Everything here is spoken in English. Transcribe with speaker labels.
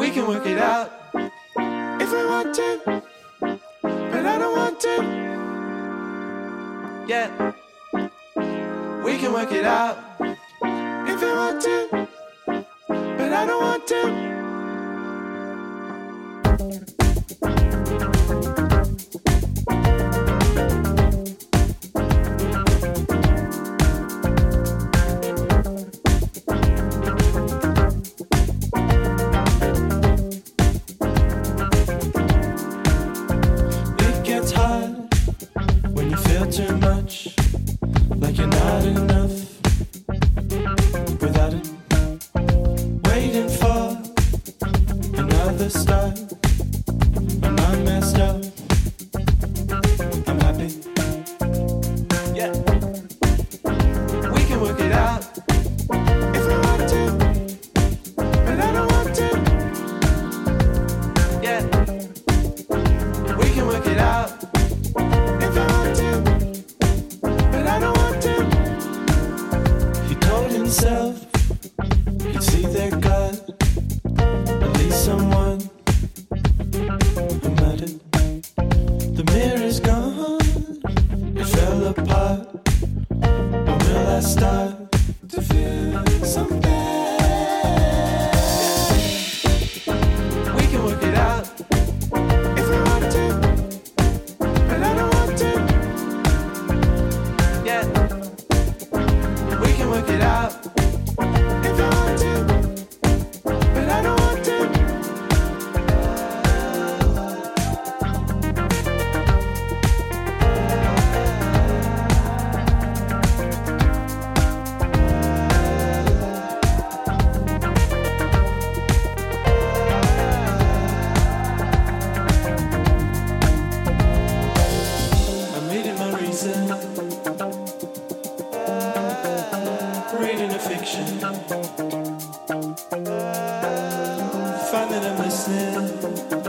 Speaker 1: We can work it out if we want to, but I don't want to. Yeah, we can work it out if we want to, but I don't want to. Too much, like you're not enough without it. Waiting for another start. I'm not messed up. I'm happy. Yeah, we can work it out if we want to, but I don't want to. Yeah, we can work it out if I want to. Himself, he'd see their God, at least someone who mattered. The mirror's gone, it fell apart. When will I start to feel something? We can work it out if we want to, but I don't want to. Yeah, we can work it out. Reading a fiction, find that I'm listening.